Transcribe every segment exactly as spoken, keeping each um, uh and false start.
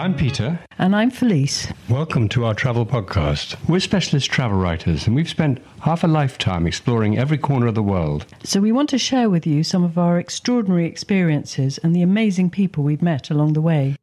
I'm Peter. And I'm Felice. Welcome to our travel podcast. We're specialist travel writers and we've spent half a lifetime exploring every corner of the world. So we want to share with you some of our extraordinary experiences and the amazing people we've met along the way.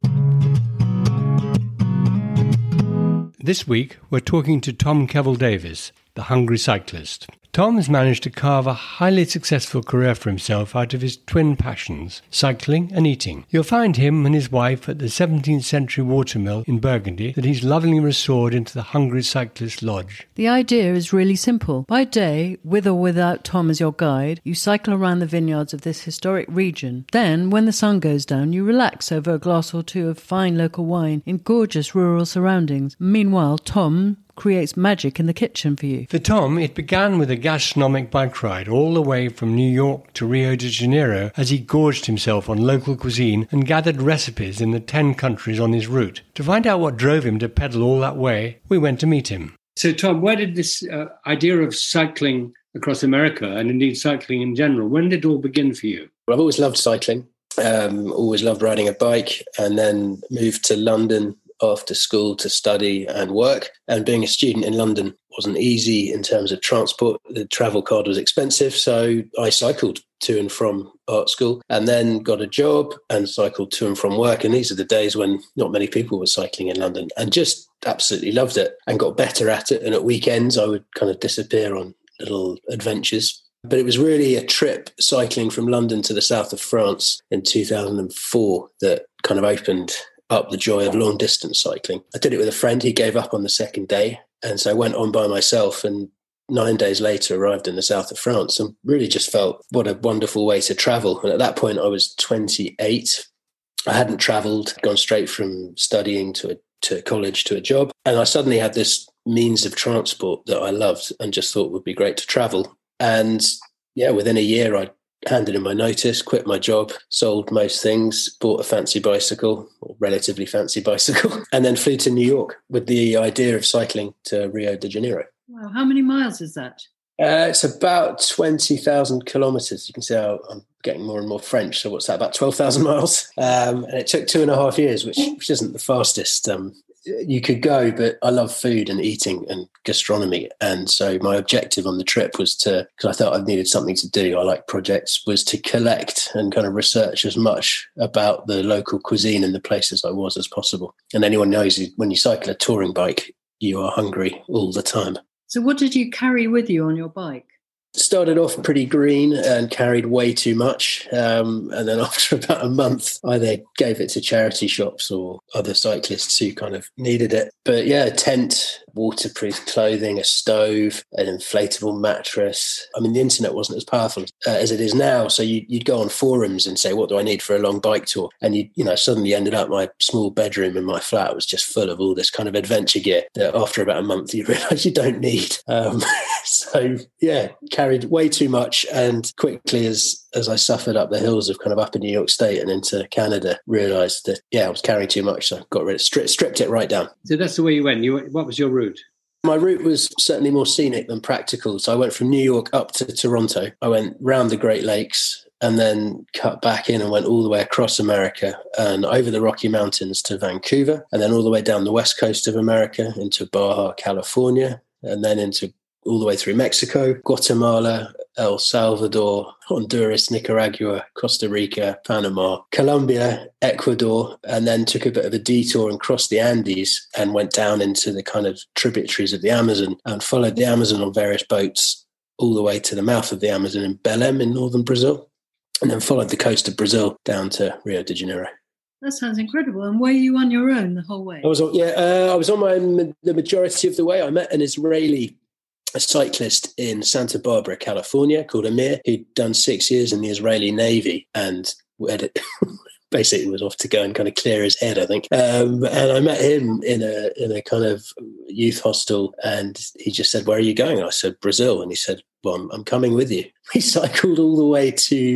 This week, we're talking to Tom Kevell-Davies, the hungry cyclist. Tom has managed to carve a highly successful career for himself out of his twin passions, cycling and eating. You'll find him and his wife at the seventeenth century watermill in Burgundy that he's lovingly restored into the Hungry Cyclist Lodge. The idea is really simple. By day, with or without Tom as your guide, you cycle around the vineyards of this historic region. Then, when the sun goes down, you relax over a glass or two of fine local wine in gorgeous rural surroundings. Meanwhile, Tom creates magic in the kitchen for you. For Tom, it began with a gastronomic bike ride all the way from New York to Rio de Janeiro as he gorged himself on local cuisine and gathered recipes in the ten countries on his route. To find out what drove him to pedal all that way, we went to meet him. So, Tom, where did this uh, idea of cycling across America, and indeed cycling in general, when did it all begin for you? Well, I've always loved cycling, um, always loved riding a bike, and then moved to London after school to study and work. And being a student in London wasn't easy in terms of transport. The travel card was expensive, so I cycled to and from art school and then got a job and cycled to and from work. And these are the days when not many people were cycling in London, and just absolutely loved it and got better at it. And at weekends, I would kind of disappear on little adventures. But it was really a trip cycling from London to the south of France in two thousand four that kind of opened up the joy of long distance cycling. I did it with a friend. He gave up on the second day. And so I went on by myself and nine days later arrived in the south of France and really just felt what a wonderful way to travel. And at that point I was twenty-eight. I hadn't traveled, gone straight from studying to a, to college to a job. And I suddenly had this means of transport that I loved and just thought would be great to travel. And yeah, within a year I handed in my notice, quit my job, sold most things, bought a fancy bicycle, or relatively fancy bicycle, and then flew to New York with the idea of cycling to Rio de Janeiro. Wow, how many miles is that? Uh, it's about twenty thousand kilometres. You can see how I'm getting more and more French. So what's that, about twelve thousand miles? Um, and it took two and a half years, which, which isn't the fastest um, you could go, but I love food and eating and gastronomy. And so my objective on the trip was to, because I thought I needed something to do, I like projects, was to collect and kind of research as much about the local cuisine and the places I was as possible. And anyone knows when you cycle a touring bike, you are hungry all the time. So what did you carry with you on your bike? Started off pretty green and carried way too much. Um, and then after about a month, either gave it to charity shops or other cyclists who kind of needed it. But yeah, a tent, waterproof clothing, a stove, an inflatable mattress. I mean, the internet wasn't as powerful uh, as it is now. So you, you'd go on forums and say, what do I need for a long bike tour? And you, you know, suddenly ended up my small bedroom in my flat was just full of all this kind of adventure gear that after about a month, you realize you don't need. Um, so yeah, carried way too much, and quickly as as I suffered up the hills of kind of upper New York State and into Canada, realised that yeah I was carrying too much, so got rid of stripped, stripped it right down. So that's the way you went. You what was your route? My route was certainly more scenic than practical. So I went from New York up to Toronto. I went round the Great Lakes and then cut back in and went all the way across America and over the Rocky Mountains to Vancouver, and then all the way down the west coast of America into Baja, California, and then into all the way through Mexico, Guatemala, El Salvador, Honduras, Nicaragua, Costa Rica, Panama, Colombia, Ecuador, and then took a bit of a detour and crossed the Andes and went down into the kind of tributaries of the Amazon and followed the Amazon on various boats all the way to the mouth of the Amazon in Belém in northern Brazil, and then followed the coast of Brazil down to Rio de Janeiro. That sounds incredible. And were you on your own the whole way? I was on, yeah, uh, I was on my the majority of the way. I met an Israeli a cyclist in Santa Barbara, California, called Amir, who'd done six years in the Israeli Navy and had basically was off to go and kind of clear his head, I think. Um, and I met him in a in a kind of youth hostel, and he just said, "Where are you going?" I said, "Brazil." And he said, "Well, I'm, I'm coming with you." We cycled all the way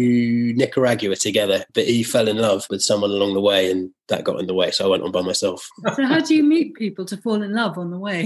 to Nicaragua together, but he fell in love with someone along the way, and that got in the way, so I went on by myself. So how do you meet people to fall in love on the way?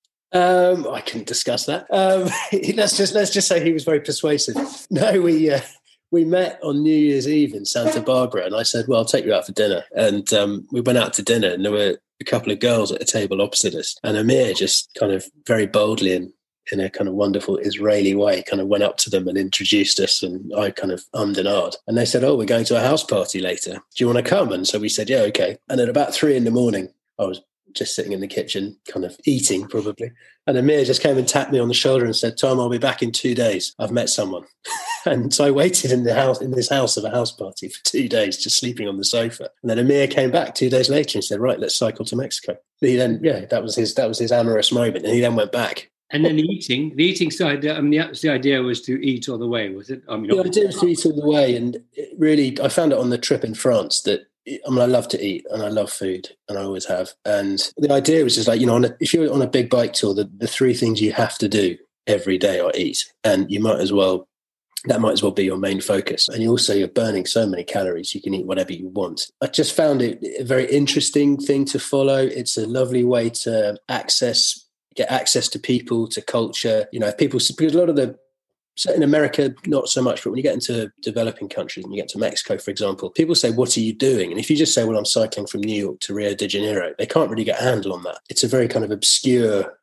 Um, I couldn't discuss that. Um, let's just let's just say he was very persuasive. No, we uh, we met on New Year's Eve in Santa Barbara, and I said, well, I'll take you out for dinner. And um, we went out to dinner, and there were a couple of girls at a table opposite us. And Amir just kind of very boldly and in a kind of wonderful Israeli way kind of went up to them and introduced us. And I kind of ummed and ahed. And they said, oh, we're going to a house party later. Do you want to come? And so we said, yeah, okay. And at about three in the morning, I was just sitting in the kitchen, kind of eating probably. And Amir just came and tapped me on the shoulder and said, Tom, I'll be back in two days. I've met someone. And so I waited in the house, in this house of a house party for two days, just sleeping on the sofa. And then Amir came back two days later and said, right, let's cycle to Mexico. He then, yeah, that was his, that was his amorous moment. And he then went back. And then the eating, the eating side, I mean, the, the idea was to eat all the way, was it? I mean, the idea was to eat all the way. And it really, I found it on the trip in France that, I mean, I love to eat and I love food and I always have. And the idea was just like, you know, on a, if you're on a big bike tour, the, the three things you have to do every day are eat. And you might as well, that might as well be your main focus. And you also, you're burning so many calories, you can eat whatever you want. I just found it a very interesting thing to follow. It's a lovely way to access, get access to people, to culture. You know, if people, because a lot of the, so in America, not so much, but when you get into developing countries and you get to Mexico, for example, people say, what are you doing? And if you just say, well, I'm cycling from New York to Rio de Janeiro, they can't really get a handle on that. It's a very kind of obscure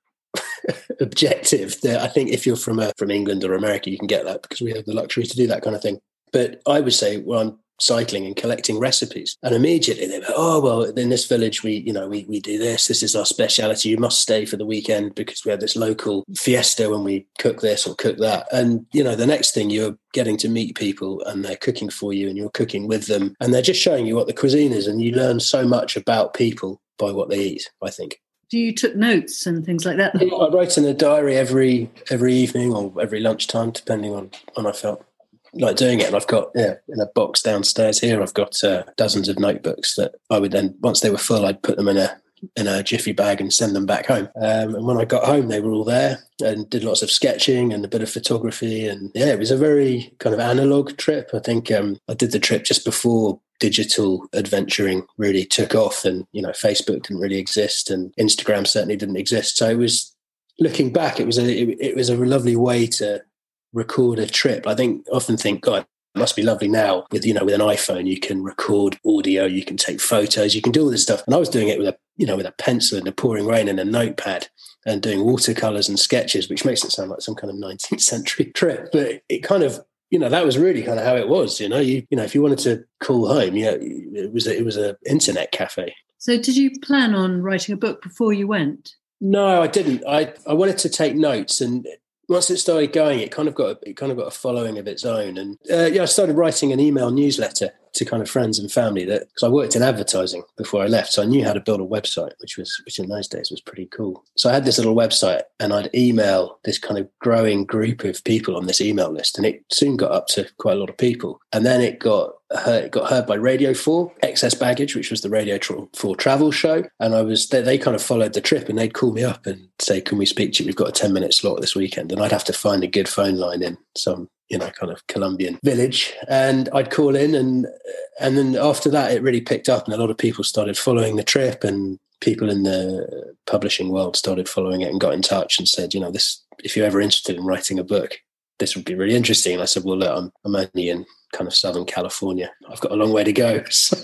objective that I think if you're from a, from England or America, you can get that because we have the luxury to do that kind of thing. But I would say, well, I'm cycling and collecting recipes. And immediately they go, oh, well, in this village, we, you know, we, we do this. This is our speciality. You must stay for the weekend because we have this local fiesta when we cook this or cook that. And, you know, the next thing you're getting to meet people and they're cooking for you and you're cooking with them and they're just showing you what the cuisine is. And you learn so much about people by what they eat, I think. Do you took notes and things like that? I write in a diary every every evening or every lunchtime, depending on when I felt like doing it. And I've got, yeah, in a box downstairs here, I've got uh, dozens of notebooks that I would then, once they were full, I'd put them in a in a jiffy bag and send them back home. Um, and when I got home, they were all there and did lots of sketching and a bit of photography. And yeah, it was a very kind of analog trip. I think um, I did the trip just before digital adventuring really took off, and, you know, Facebook didn't really exist and Instagram certainly didn't exist. So it was, looking back, it was a, it, it was a lovely way to record a trip. I think, often think, God, it must be lovely now with, you know, with an iPhone, you can record audio, you can take photos, you can do all this stuff. And I was doing it with a, you know, with a pencil in the pouring rain and a notepad and doing watercolors and sketches, which makes it sound like some kind of nineteenth century trip. But it kind of, you know, that was really kind of how it was, you know, you, you know, if you wanted to call home, you know, it was, a, it was a internet cafe. So did you plan on writing a book before you went? No, I didn't. I, I wanted to take notes, and once it started going, it kind of got it kind of got a following of its own. And uh, yeah, I started writing an email newsletter to kind of friends and family, that because I worked in advertising before I left, so I knew how to build a website, which was which in those days was pretty cool. So I had this little website, and I'd email this kind of growing group of people on this email list, and it soon got up to quite a lot of people. And then it got heard, it got heard by Radio four, Excess Baggage, which was the Radio four travel show, and I was they, they kind of followed the trip, and they'd call me up and say, "Can we speak to you? We've got a ten minute slot this weekend." And I'd have to find a good phone line in some, you know, kind of Colombian village, and I'd call in, and and then after that it really picked up, and a lot of people started following the trip, and people in the publishing world started following it and got in touch and said, you know, this, if you're ever interested in writing a book, this would be really interesting. And I said, well, look, I'm, I'm only in kind of Southern California. I've got a long way to go. So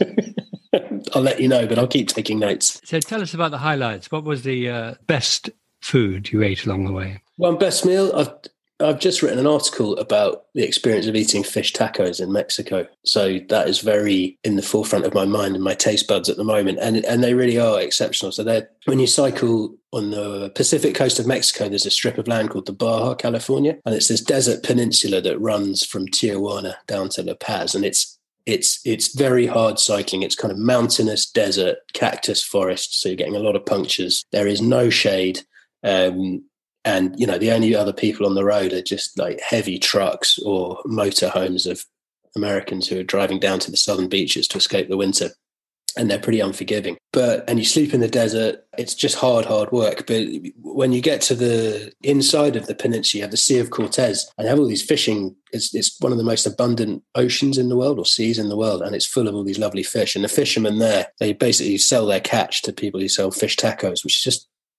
I'll let you know, but I'll keep taking notes. So tell us about the highlights. What was the uh, best food you ate along the way? One best meal, I've I've just written an article about the experience of eating fish tacos in Mexico. So that is very in the forefront of my mind and my taste buds at the moment. And and they really are exceptional. So they're, when you cycle on the Pacific coast of Mexico, there's a strip of land called the Baja California. And it's this desert peninsula that runs from Tijuana down to La Paz. And it's It's it's very hard cycling. It's kind of mountainous desert, cactus forest. So you're getting a lot of punctures. There is no shade. Um, and, you know, the only other people on the road are just like heavy trucks or motorhomes of Americans who are driving down to the southern beaches to escape the winter. And they're pretty unforgiving. But, and you sleep in the desert, it's just hard, hard work. But when you get to the inside of the peninsula, you have the Sea of Cortez, and you have all these fishing. It's, it's one of the most abundant oceans in the world, or seas in the world, and it's full of all these lovely fish. And the fishermen there, they basically sell their catch to people who sell fish tacos, which is just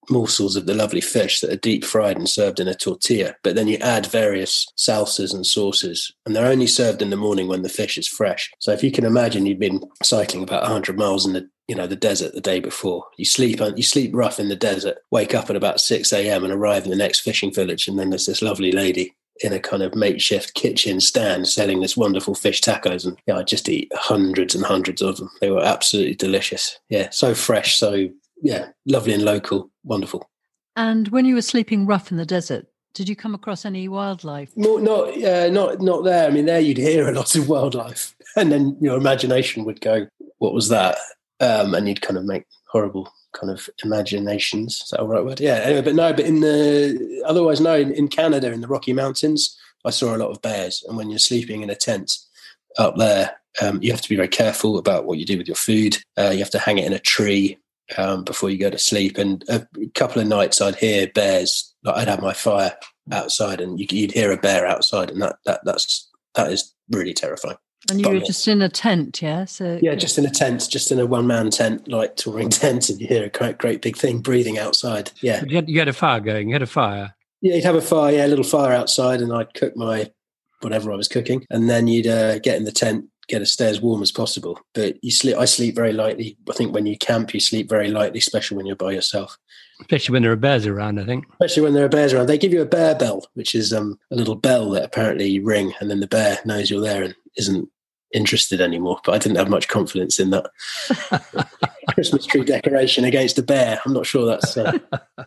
morsels of the lovely fish that are deep fried and served in a tortilla, but then you add various salsas and sauces, and they're only served in the morning when the fish is fresh. So if you can imagine, you've been cycling about one hundred miles in the you know the desert the day before. You sleep you sleep rough in the desert, wake up at about six a.m. and arrive in the next fishing village, and then there's this lovely lady in a kind of makeshift kitchen stand selling this wonderful fish tacos, and yeah, I just eat hundreds and hundreds of them. They were absolutely delicious. Yeah, so fresh, so yeah, lovely and local, wonderful. And when you were sleeping rough in the desert, did you come across any wildlife? More, not, uh, not, not there. I mean, there you'd hear a lot of wildlife, and then your imagination would go, "What was that?" Um, and you'd kind of make horrible kind of imaginations. Is that the right word? Yeah. Anyway, but no. But in the otherwise, no. In, in Canada, in the Rocky Mountains, I saw a lot of bears. And when you're sleeping in a tent up there, um, you have to be very careful about what you do with your food. Uh, you have to hang it in a tree um, before you go to sleep. And a couple of nights I'd hear bears. Like I'd have my fire outside, and you, you'd hear a bear outside, and that that that's that is really terrifying. And you but, were just in a tent, yeah? So yeah, just in a tent, just in a one-man tent, like touring tent, and you hear a great, great big thing breathing outside. Yeah, you had, you had a fire going. You had a fire. Yeah, you'd have a fire. Yeah, a little fire outside, and I'd cook my whatever I was cooking, and then you'd uh, get in the tent, get as stay as warm as possible. But you sleep. I sleep very lightly. I think when you camp, you sleep very lightly, especially when you're by yourself. Especially when there are bears around, I think. Especially when there are bears around. They give you a bear bell, which is um, a little bell that apparently you ring, and then the bear knows you're there and isn't interested anymore. But I didn't have much confidence in that Christmas tree decoration against a bear. I'm not sure that's. Uh,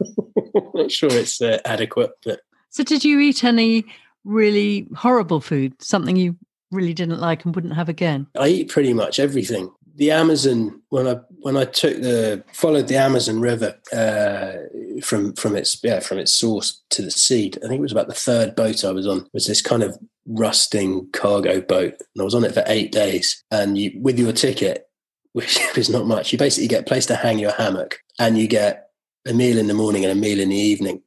not sure it's uh, adequate. But so, did you eat any really horrible food? Something you really didn't like and wouldn't have again? I eat pretty much everything. The Amazon, when I when I took the followed the Amazon River uh, from from its yeah from its source to the sea, I think it was about the third boat I was on. Was this kind of rusting cargo boat, and I was on it for eight days. And you, with your ticket, which is not much, you basically get a place to hang your hammock, and you get a meal in the morning and a meal in the evening.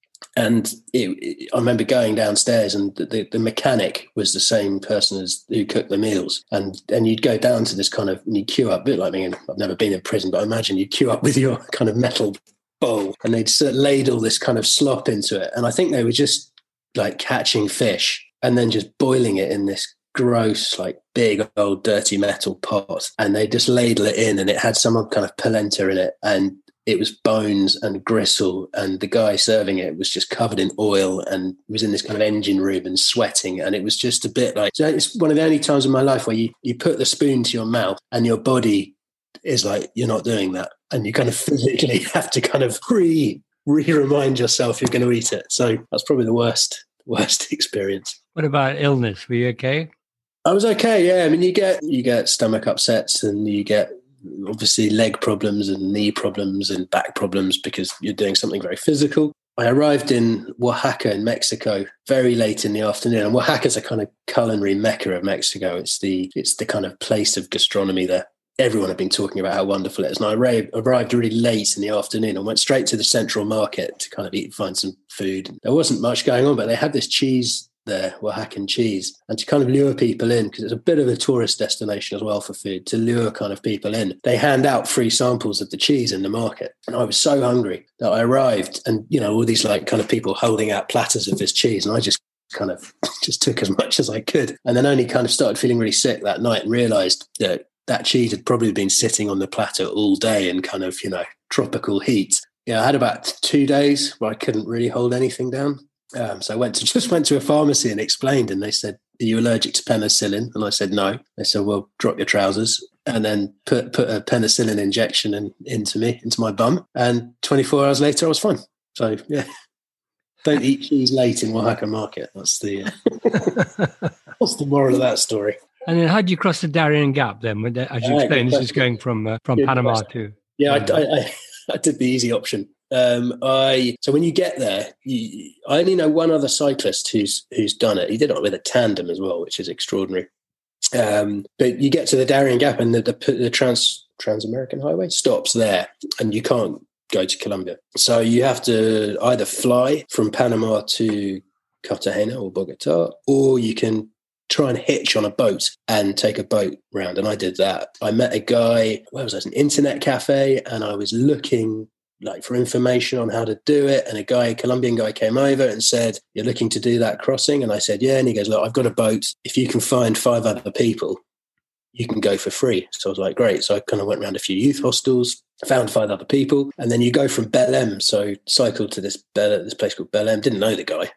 And it, it, I remember going downstairs, and the, the, the mechanic was the same person as who cooked the meals. And and you'd go down to this kind of, and you'd queue up, a bit like me. I've never been in prison, but I imagine you'd queue up with your kind of metal bowl, and they'd ladle this kind of slop into it. And I think they were just like catching fish and then just boiling it in this gross, like big old dirty metal pot. And they just ladle it in, and it had some kind of polenta in it. And it was bones and gristle, and the guy serving it was just covered in oil and was in this kind of engine room and sweating. And it was just a bit like, so it's one of the only times in my life where you, you put the spoon to your mouth and your body is like, you're not doing that. And you kind of physically have to kind of re, re-remind yourself you're going to eat it. So that's probably the worst, worst experience. What about illness? Were you okay? I was okay, yeah. I mean, you get you get stomach upsets, and you get obviously leg problems and knee problems and back problems because you're doing something very physical. I arrived in Oaxaca in Mexico very late in the afternoon, and Oaxaca's a kind of culinary mecca of Mexico. It's the it's the kind of place of gastronomy there. Everyone had been talking about how wonderful it is. And I arrived, arrived really late in the afternoon and went straight to the central market to kind of eat, find some food. There wasn't much going on, but they had this cheese there, Oaxacan cheese, and to kind of lure people in, because it's a bit of a tourist destination as well for food, to lure kind of people in, they hand out free samples of the cheese in the market. And I was so hungry that I arrived, and you know, all these like kind of people holding out platters of this cheese, and I just kind of just took as much as I could, and then only kind of started feeling really sick that night and realized that that cheese had probably been sitting on the platter all day in kind of, you know, tropical heat. Yeah, I had about two days where I couldn't really hold anything down. Um, so I went to just went to a pharmacy and explained, and they said, "Are you allergic to penicillin?" And I said, "No." They said, "Well, drop your trousers," and then put put a penicillin injection in, into me, into my bum. And twenty-four hours later, I was fine. So yeah, don't eat cheese late in Oaxaca market. That's the uh, that's the moral of that story. And then how did you cross the Darien Gap then? As you explained, this is going from uh, from Good Panama question. to... Yeah, I, I, I, I did the easy option. Um, I So when you get there, you, I only know one other cyclist who's who's done it. He did it with a tandem as well, which is extraordinary. Um, but you get to the Darien Gap, and the, the, the Trans Trans-American Highway stops there, and you can't go to Colombia. So you have to either fly from Panama to Cartagena or Bogota, or you can try and hitch on a boat and take a boat round. And I did that. I met a guy, where was I? An internet cafe, and I was looking like for information on how to do it. And a guy, a Colombian guy came over and said, you're looking to do that crossing? And I said, yeah. And he goes, look, I've got a boat. If you can find five other people, you can go for free. So I was like, great. So I kind of went around a few youth hostels, found five other people. And then you go from Belém. So cycled to this, Bel- this place called Belém. Didn't know the guy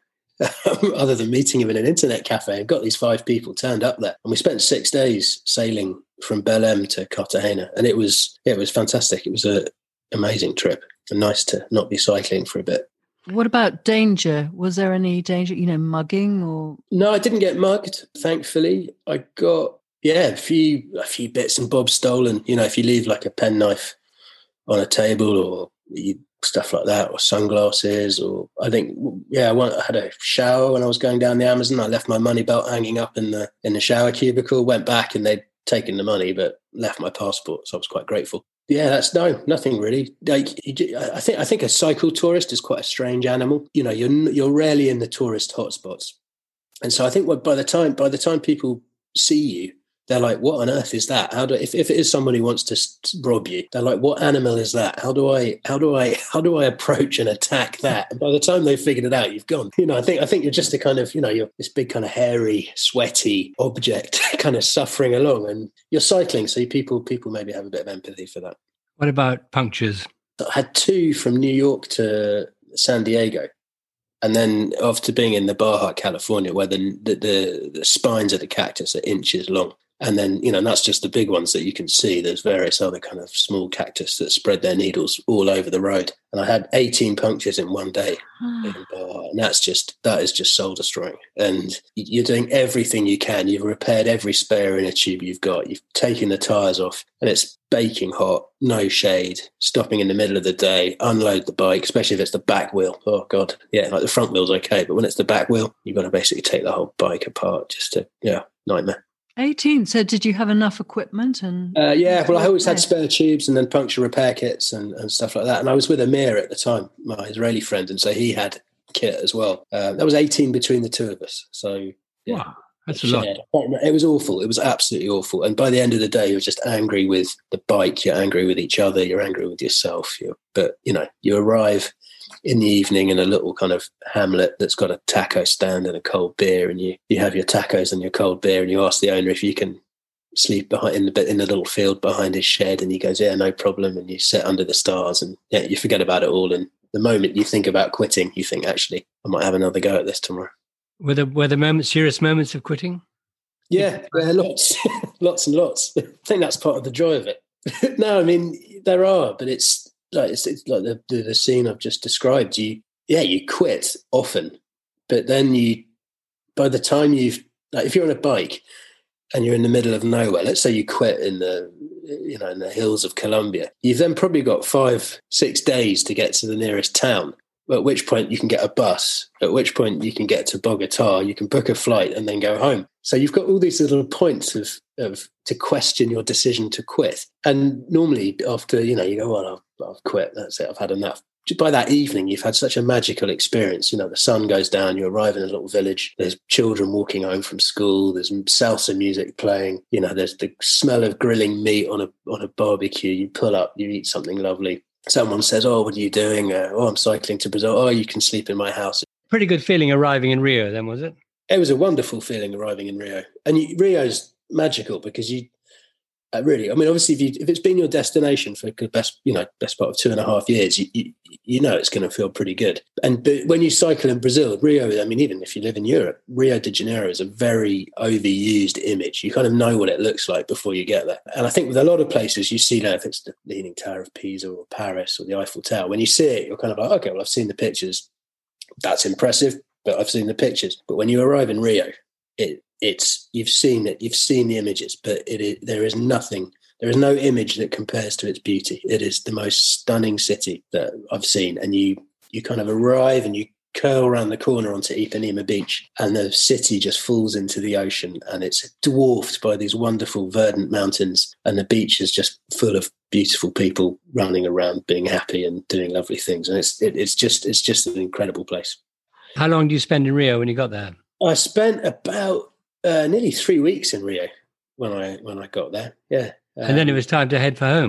other than meeting him in an internet cafe, and got these five people turned up there. And we spent six days sailing from Belém to Cartagena. And it was, yeah, it was fantastic. It was a amazing trip and nice to not be cycling for a bit. What about danger? Was there any danger, you know, mugging or? No, I didn't get mugged, thankfully. I got, yeah, a few, a few bits and bobs stolen. You know, if you leave like a penknife on a table or you, stuff like that, or sunglasses, or I think, yeah, I, went, I had a shower when I was going down the Amazon. I left my money belt hanging up in the in the shower cubicle, went back and they'd taken the money, but left my passport. So I was quite grateful. Yeah, that's no, nothing really. Like, I think I think a cycle tourist is quite a strange animal. You know, you're you're rarely in the tourist hotspots, and so I think by the time by the time people see you, they're like, what on earth is that? How do, if, if it is somebody who wants to rob you, they're like, what animal is that? How do I, how do I, how do I approach and attack that? And by the time they've figured it out, you've gone. You know, I think, I think you're just a kind of, you know, you're this big kind of hairy, sweaty object kind of suffering along, and you're cycling. So people, people maybe have a bit of empathy for that. What about punctures? I had two from New York to San Diego. And then after being in the Baja, California, where the, the, the, the spines of the cactus are inches long. And then, you know, and that's just the big ones that you can see. There's various other kind of small cactus that spread their needles all over the road. And I had eighteen punctures in one day. in Baja, and that's just, that is just soul destroying. And you're doing everything you can. You've repaired every spare inner tube you've got. You've taken the tyres off, and it's baking hot, no shade, stopping in the middle of the day, unload the bike, especially if it's the back wheel. Oh, God. Yeah, like the front wheel's okay, but when it's the back wheel, you've got to basically take the whole bike apart just to, yeah, nightmare. eighteen. So did you have enough equipment? And uh, yeah, well, I always had spare tubes and then puncture repair kits and, and stuff like that. And I was with Amir at the time, my Israeli friend, and so he had kit as well. Uh, that was eighteen between the two of us. So yeah, wow, that's a lot. It was awful. It was absolutely awful. And by the end of the day, you're just angry with the bike. You're angry with each other. You're angry with yourself. You're, but you know, you arrive in the evening in a little kind of hamlet that's got a taco stand and a cold beer, and you you have your tacos and your cold beer, and you ask the owner if you can sleep behind in the in the little field behind his shed, and he goes, yeah, no problem. And you sit under the stars, and yeah, you forget about it all. And the moment you think about quitting, you think, actually, I might have another go at this tomorrow. Were there were there moments, serious moments of quitting? Yeah, there are lots, lots and lots. I think that's part of the joy of it. No, I mean there are, but it's. Like it's, it's like the, the the scene I've just described. You, yeah, you quit often, but then you, by the time you've, like if you're on a bike and you're in the middle of nowhere, let's say you quit in the, you know, in the hills of Colombia, you've then probably got five, six days to get to the nearest town. At which point you can get a bus. At which point you can get to Bogota. You can book a flight and then go home. So you've got all these little points of of to question your decision to quit. And normally after, you know, you go, well, I've, I've quit. That's it. I've had enough. By that evening, you've had such a magical experience. You know, the sun goes down, you arrive in a little village, there's children walking home from school, there's salsa music playing, you know, there's the smell of grilling meat on a on a barbecue. You pull up, you eat something lovely. Someone says, oh, what are you doing? Uh, oh, I'm cycling to Brazil. Oh, you can sleep in my house. Pretty good feeling arriving in Rio then, was it? It was a wonderful feeling arriving in Rio. And you, Rio's magical because you, uh, really, I mean, obviously, if, you, if it's been your destination for the best, you know, best part of two and a half years, you, you, you know it's going to feel pretty good. And but when you cycle in Brazil, Rio, I mean, even if you live in Europe, Rio de Janeiro is a very overused image. You kind of know what it looks like before you get there. And I think with a lot of places, you see that if it's the Leaning Tower of Pisa or Paris or the Eiffel Tower, when you see it, you're kind of like, okay, well, I've seen the pictures. That's impressive, but I've seen the pictures. But when you arrive in Rio, it it's you've seen it, you've seen the images, but it is, there is nothing. There is no image that compares to its beauty. It is the most stunning city that I've seen. And you you kind of arrive and you curl around the corner onto Ipanema Beach, and the city just falls into the ocean, and it's dwarfed by these wonderful verdant mountains, and the beach is just full of beautiful people running around, being happy and doing lovely things. And it's it, it's just it's just an incredible place. How long do you spend in Rio when you got there? I spent about uh, nearly three weeks in Rio when I when I got there. Yeah. Um, and then it was time to head for home.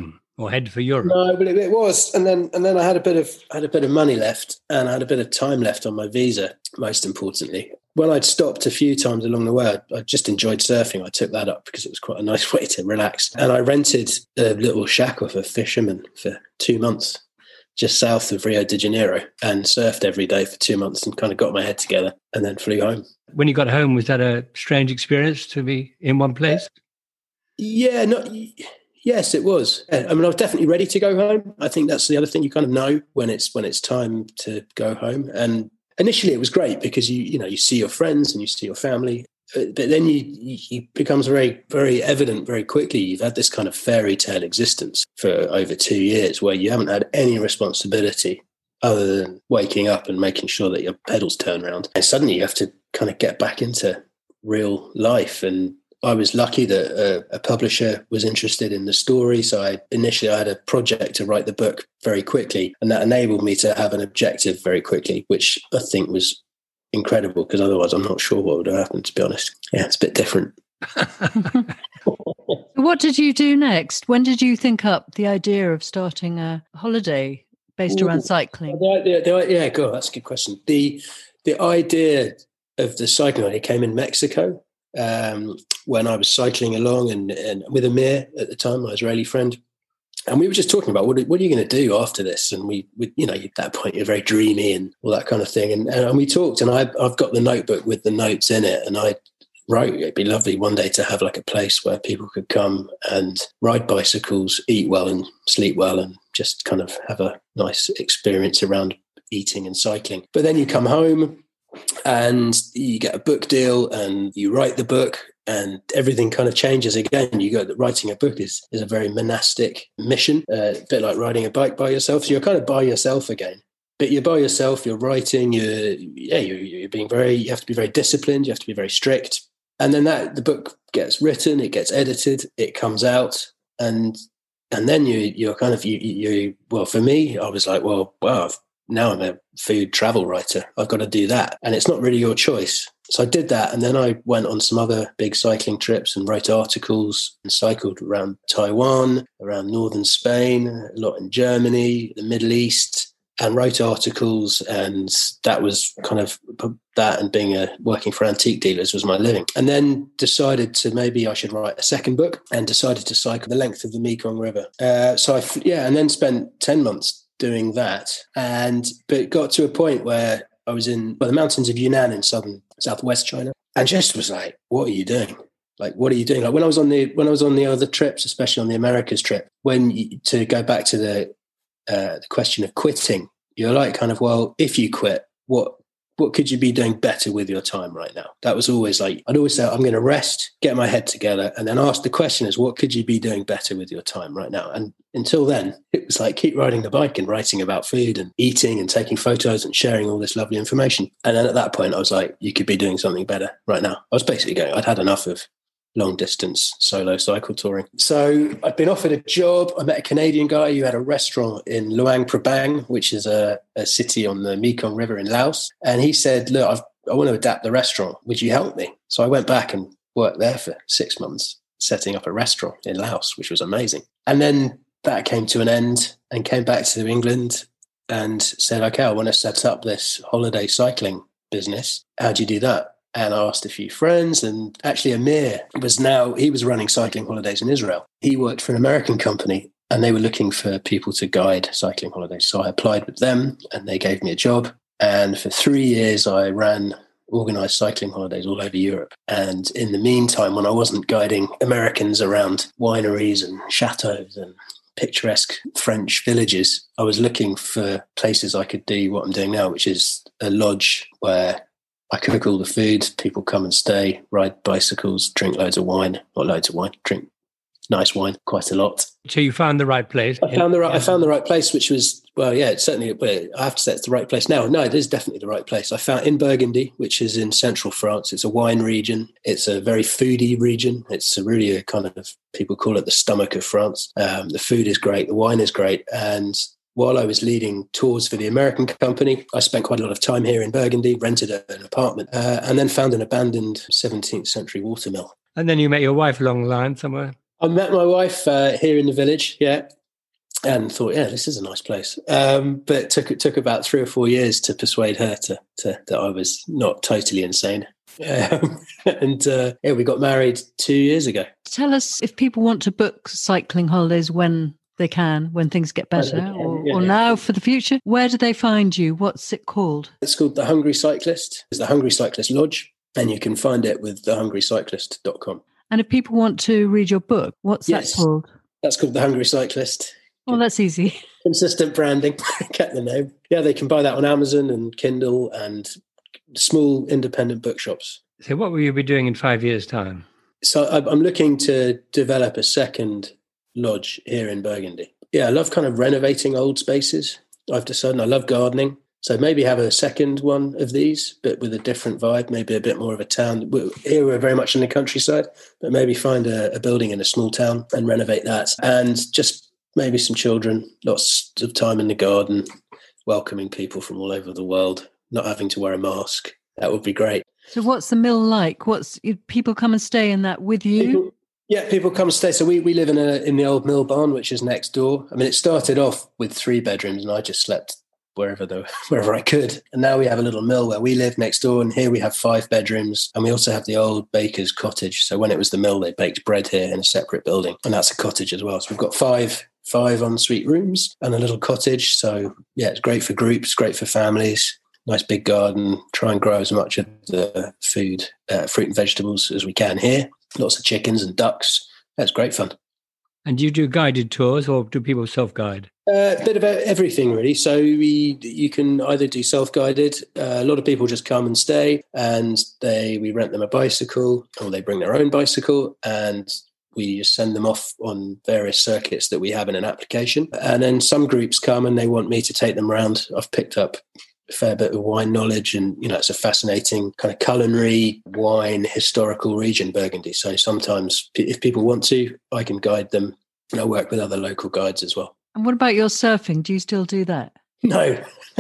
or head for Europe. No, but it, it was, and then and then I had a bit of I had a bit of money left, and I had a bit of time left on my visa. Most importantly, when I'd stopped a few times along the way, I, I just enjoyed surfing. I took that up because it was quite a nice way to relax, and I rented a little shack off a fisherman for two months, just south of Rio de Janeiro, and surfed every day for two months, and kind of got my head together, and then flew home. When you got home, was that a strange experience to be in one place? Yeah, not. Yes, it was. I mean, I was definitely ready to go home. I think that's the other thing, you kind of know when it's when it's time to go home. And initially, it was great because you you know you see your friends and you see your family, but then you, you it becomes very very evident very quickly. You've had this kind of fairy tale existence for over two years where you haven't had any responsibility other than waking up and making sure that your pedals turn around. And suddenly, you have to kind of get back into real life. And I was lucky that a, a publisher was interested in the story. So I initially I had a project to write the book very quickly, and that enabled me to have an objective very quickly, which I think was incredible because otherwise I'm not sure what would have happened, to be honest. Yeah, it's a bit different. What did you do next? When did you think up the idea of starting a holiday based Ooh, around cycling? The idea, the, yeah, God, that's a good question. The, the idea of the cycling holiday came in Mexico. Um, when I was cycling along and, and with Amir at the time, my Israeli friend, and we were just talking about what, what are you going to do after this? And we, we, you know, at that point you're very dreamy and all that kind of thing. And, and we talked, and I, I've got the notebook with the notes in it, and I wrote, it'd be lovely one day to have like a place where people could come and ride bicycles, eat well and sleep well, and just kind of have a nice experience around eating and cycling. But then you come home and you get a book deal and you write the book, and everything kind of changes again. You go that writing a book is, is a very monastic mission, uh, a bit like riding a bike by yourself. So you're kind of by yourself again, but you're by yourself, you're writing, you're, yeah, you're, you're being very, you have to be very disciplined. You have to be very strict. And then that the book gets written, it gets edited, it comes out. And, and then you, you're kind of, you, you, well, for me, I was like, well, wow, I've, now I'm a food travel writer. I've got to do that. And it's not really your choice. So I did that. And then I went on some other big cycling trips and wrote articles and cycled around Taiwan, around northern Spain, a lot in Germany, the Middle East, and wrote articles. And that was kind of that, and being a working for antique dealers was my living. And then decided to maybe I should write a second book, and decided to cycle the length of the Mekong River. Uh, so I, yeah, and then spent ten months doing that, and but it got to a point where I was in well, the mountains of Yunnan in southern southwest China, and just was like, "What are you doing? Like, what are you doing?" Like when I was on the when I was on the other trips, especially on the Americas trip, when you, to go back to the uh, the question of quitting, you're like, kind of, well, if you quit, what what could you be doing better with your time right now? That was always like, I'd always say, I'm going to rest, get my head together, and then ask the question is, what could you be doing better with your time right now? And until then, it was like, keep riding the bike and writing about food and eating and taking photos and sharing all this lovely information. And then at that point, I was like, you could be doing something better right now. I was basically going, I'd had enough of long distance solo cycle touring. So I'd been offered a job. I met a Canadian guy who had a restaurant in Luang Prabang, which is a, a city on the Mekong River in Laos. And he said, look, I've, I want to adapt the restaurant. Would you help me? So I went back and worked there for six months, setting up a restaurant in Laos, which was amazing. And then that came to an end, and came back to England and said, okay, I want to set up this holiday cycling business. How do you do that? And I asked a few friends, and actually Amir was now, he was running cycling holidays in Israel. He worked for an American company, and they were looking for people to guide cycling holidays. So I applied with them, and they gave me a job. And for three years, I ran organized cycling holidays all over Europe. And in the meantime, when I wasn't guiding Americans around wineries and chateaus and picturesque French villages, I was looking for places I could do what I'm doing now, which is a lodge where I cook all the food, people come and stay, ride bicycles, drink loads of wine, not loads of wine, drink nice wine, quite a lot. So you found the right place. I found the right, I found the right place, which was, well, yeah, it's certainly, I have to say it's the right place now. No, it is definitely the right place. I found in Burgundy, which is in central France. It's a wine region. It's a very foodie region. It's a really a kind of, people call it the stomach of France. Um, the food is great. The wine is great. And while I was leading tours for the American company, I spent quite a lot of time here in Burgundy, rented an apartment, uh, and then found an abandoned seventeenth century watermill. And then you met your wife along the line somewhere? I met my wife uh, here in the village, yeah. and thought, yeah, this is a nice place. Um, but it took, it took about three or four years to persuade her to, to that I was not totally insane. Um, and uh, yeah, we got married two years ago. Tell us if people want to book cycling holidays when they can, when things get better, can, or, yeah. or now for the future. Where do they find you? What's it called? It's called The Hungry Cyclist. It's the Hungry Cyclist Lodge, and you can find it with the hungry cyclist dot com. And if people want to read your book, what's yes, that called? That's called The Hungry Cyclist. Well, that's easy. Consistent branding, get the name. Yeah, they can buy that on Amazon and Kindle and small independent bookshops. So what will you be doing in five years' time? So I'm looking to develop a second lodge here in Burgundy. Yeah, I love kind of renovating old spaces. I've decided I love gardening. So maybe have a second one of these, but with a different vibe, maybe a bit more of a town. Here we're very much in the countryside, but maybe find a, a building in a small town and renovate that. And just maybe some children, lots of time in the garden, welcoming people from all over the world, not having to wear a mask. That would be great. So what's the mill like? What's people come and stay in that with you? People, yeah, people come and stay. So we, we live in a in the old mill barn, which is next door. I mean, it started off with three bedrooms and I just slept wherever the, wherever I could. And now we have a little mill where we live next door, and here we have five bedrooms. And we also have the old baker's cottage. So when it was the mill, they baked bread here in a separate building, and that's a cottage as well. So we've got five five ensuite rooms and a little cottage. So yeah, it's great for groups, great for families. Nice big garden. Try and grow as much of the food, uh, fruit and vegetables as we can here. Lots of chickens and ducks. That's great fun. And do you do guided tours, or do people self-guide? Uh, a bit of everything, really. So we, you can either do self-guided. Uh, a lot of people just come and stay, and they we rent them a bicycle, or they bring their own bicycle, and we just send them off on various circuits that we have in an application. And then some groups come and they want me to take them around. I've picked up a fair bit of wine knowledge, and you know, it's a fascinating kind of culinary wine historical region, Burgundy. So sometimes if people want to, I can guide them, and I work with other local guides as well. And what about your surfing? Do you still do that? No.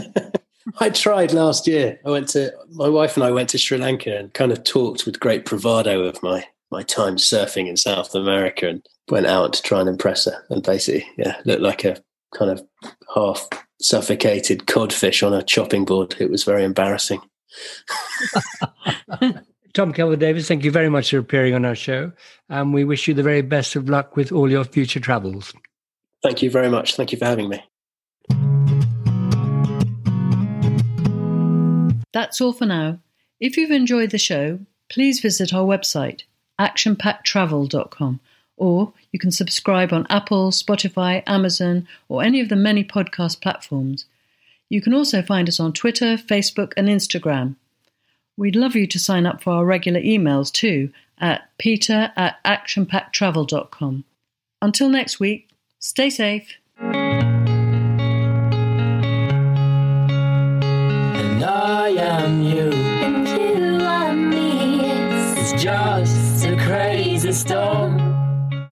I tried last year. I went to my wife and I went to Sri Lanka and kind of talked with great bravado of my my time surfing in South America, and went out to try and impress her, and basically yeah looked like a kind of half suffocated codfish on a chopping board. It was very embarrassing. Tom Kelvin-Davis, thank you very much for appearing on our show. And um, we wish you the very best of luck with all your future travels. Thank you very much. Thank you for having me. That's all for now. If you've enjoyed the show, please visit our website, action pack travel dot com, or you can subscribe on Apple, Spotify, Amazon, or any of the many podcast platforms. You can also find us on Twitter, Facebook, and Instagram. We'd love you to sign up for our regular emails too at peter at action pack travel dot com. Until next week, stay safe. And I am you, and you are me. It's just a crazy storm.